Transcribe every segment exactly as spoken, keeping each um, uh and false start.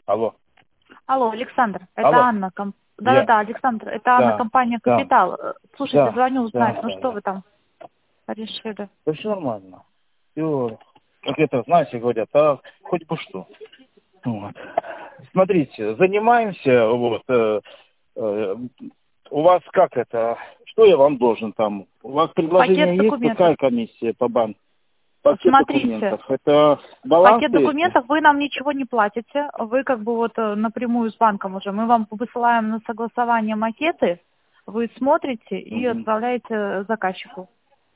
Алло. Алло, Александр, это Алло. Анна. Ком... Я. Да-да-да, Александр, это Анна, Да. компания Да. «Капитал». Слушайте, Да. звоню Да. узнать, ну Да. что Да. вы там решили? Да все нормально. Все. Как это, знаете, говорят, а хоть бы что. Вот. Смотрите, занимаемся, вот, э, э, у вас как это, что я вам должен там? У вас Пакет предложение есть, документов. какая комиссия по банку? Пакет Смотрите, документов, это баланс пакет эти? документов вы нам ничего не платите. Вы как бы вот э, напрямую с банком уже. Мы вам высылаем на согласование макеты, вы смотрите и Мгм. отправляете заказчику.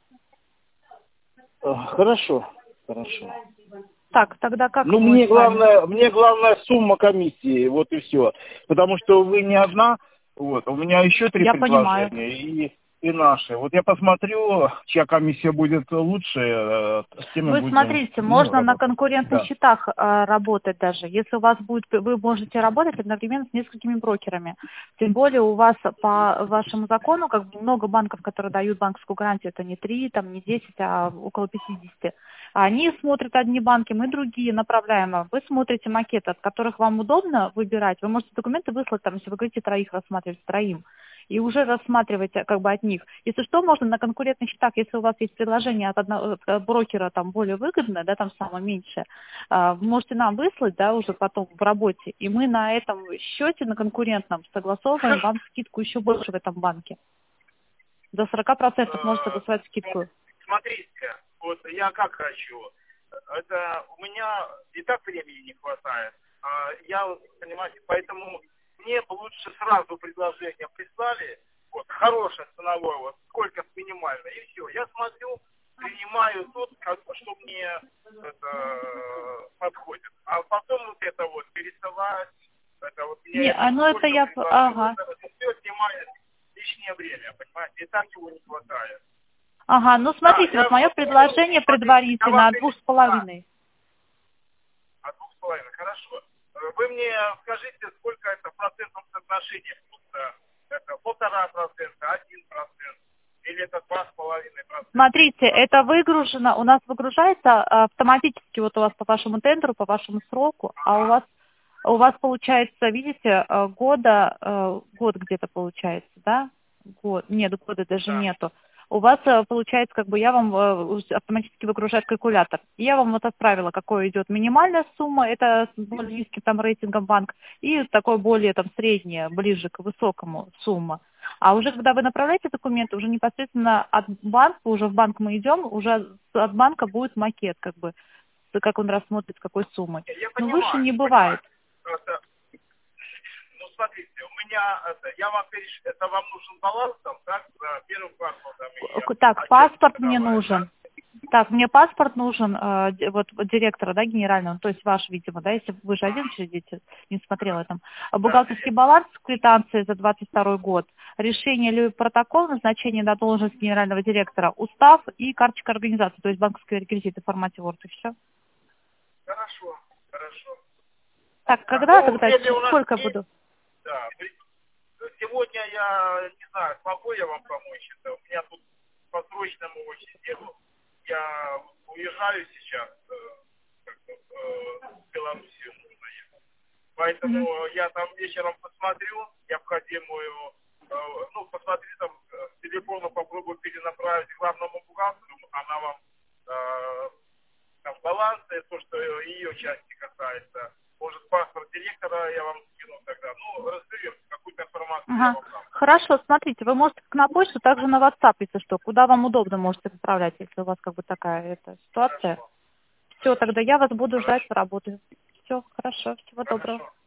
Э, Хорошо, хорошо. Так, тогда как Ну, мы мне с вами? главное, мне главное сумма комиссии, вот и все. Потому что вы не одна, вот, у меня еще три Я понимаю. предложения, и, и наши. Вот я посмотрю, чья комиссия будет лучше, э, с тем и Вы будем, смотрите, ну, можно на работать. конкурентных Да. счетах э, работать даже. Если у вас будет, вы можете работать одновременно с несколькими брокерами. Тем более у вас по вашему закону, как бы много банков, которые дают банковскую гарантию, это не три, там не десять, а около пятьдесят. Они смотрят одни банки, мы другие, направляем вам. Вы смотрите макеты, от которых вам удобно выбирать. Вы можете документы выслать, там, если вы говорите троих рассматривать, троим. И уже рассматривать как бы от них. Если что, можно на конкурентных счетах, если у вас есть предложение от одного от брокера там более выгодное, да, там самое меньшее, а, вы можете нам выслать, да, уже потом в работе, и мы на этом счете, на конкурентном, согласовываем вам скидку еще больше в этом банке. До сорока процентов может Э, согласовать скидку. Смотрите, вот я как хочу. Это у меня и так времени не хватает. А я, вот, понимаете, поэтому мне бы лучше сразу предложение прислали, вот, хорошее ценовое, вот, сколько с минимальной, и все. Я смотрю, принимаю тот, как, что мне это, подходит. А потом вот это вот пересылать, это вот мне Не, это а ну это сколько я, предложил, ага. это, это все снимает лишнее время, понимаете, и так его не хватает. Ага, ну Да, смотрите, вот я мое вот понял, предложение смотрите, я предварительно вам от двух перед... с Да, половиной. от двух с половиной, хорошо. Э, Вы мне скажите, сколько это в процентном соотношении? Просто это полтора процента, один процент, или это два с половиной процента? Смотрите, это выгружено, у нас выгружается а, автоматически вот у вас по вашему тендеру, по вашему сроку, а у Ага, вас у вас получается, видите, э, года, э, год где-то получается, да? Год, нет, года даже да. нету. У вас э, получается, как бы я вам э, уж автоматически выгружает калькулятор. И я вам вот отправила, какой идет минимальная сумма, это с более низким там рейтингом банк, и такой более там средняя, ближе к высокому сумма. А уже когда вы направляете документы, уже непосредственно от банка, уже в банк мы идем, уже от банка будет макет, как бы, как он рассмотрит, с какой суммой. Я я Но выше понимаю, не бывает. понимаю. Это, ну, смотрите, у меня, это, я вам переш... это вам нужен баланс там, так, за первым паспортом и К- Так, отчетность паспорт мне годовая, да? нужен. Так, мне паспорт нужен, э, ди- вот, вот директора, да, генерального, то есть ваш, видимо, да, если вы же один учредитель, не смотрела там. А Да, бухгалтерский баланс, квитанции за двадцать второй год, решение или протокол назначения на должность генерального директора, устав и карточка организации, то есть банковские реквизиты в формате Word, и все. хорошо, хорошо. Так, Да, когда ну, тогда, если у нас сколько есть, буду? да, при- сегодня я не знаю, смогу я вам помочь. Это у меня тут по срочному очень делу. Я уезжаю сейчас, э, как бы, э, в Белоруссию нужно ехать. Мгм. Поэтому я там вечером посмотрю необходимую, э, ну, посмотрю там э, с телефона, попробую перенаправить главному бухгалтеру, она вам э, там балансы, то, что ее части касается. Может, паспорт директора я вам скину тогда. Ну, разберем, какую-то информацию я Ага. вам дам. Хорошо, смотрите, вы можете как на почту, также на WhatsApp, если что, куда вам удобно можете отправлять, если у вас как бы такая эта ситуация. Хорошо, Все, тогда хорошо, я вас буду ждать хорошо, в работе. Все, хорошо, всего доброго. хорошо.